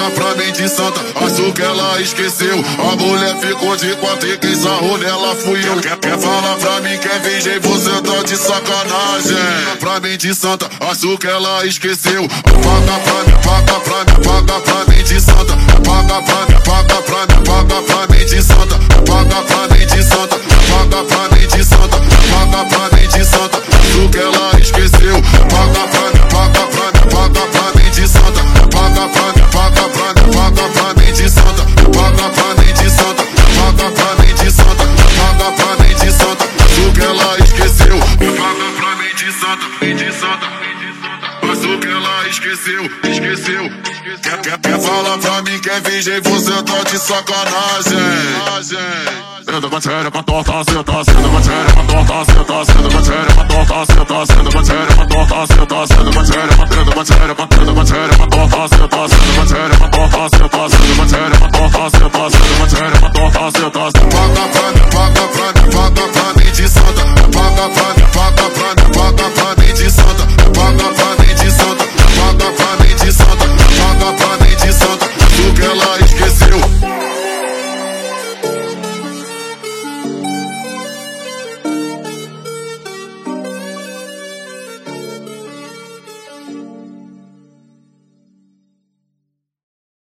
paga pra mim de santa, acho que ela esqueceu. A mulher ficou de quatro e quem sarrou nela fui eu. Quer falar pra mim que é virgem, você tá de sacanagem. Pra mim de santa, acho que ela esqueceu. Paga pra mim, paga pra mim, paga pra mim de santa. Paga pra mim, paga pra mim, paga pra mim de santa. Paga pra mim de santa, paga pra mim de santa. Paga pra mim de santa, acho que ela esqueceu. Paga pra mim, paga pra mim, paga pra mim de santa. Paga pra mim, paga pra mim, paga pra mim de santa. Paga pra mim de santa, paga pra mim de santa. Paga pra mim de santa, acho que ela esqueceu. Paga pra mim de santa, de santa. Acho que ela esqueceu. Quer falar pra mim que é virgem, você tá de sacanagem. Sendo matéria pra torta, cê tá sendo matéria pra torta, cê tá sendo matéria pra torta, cê tá sendo matéria pra torta, cê tá sendo matéria pra torta, cê tá sendo matéria pra torta, cê tá sendo matéria.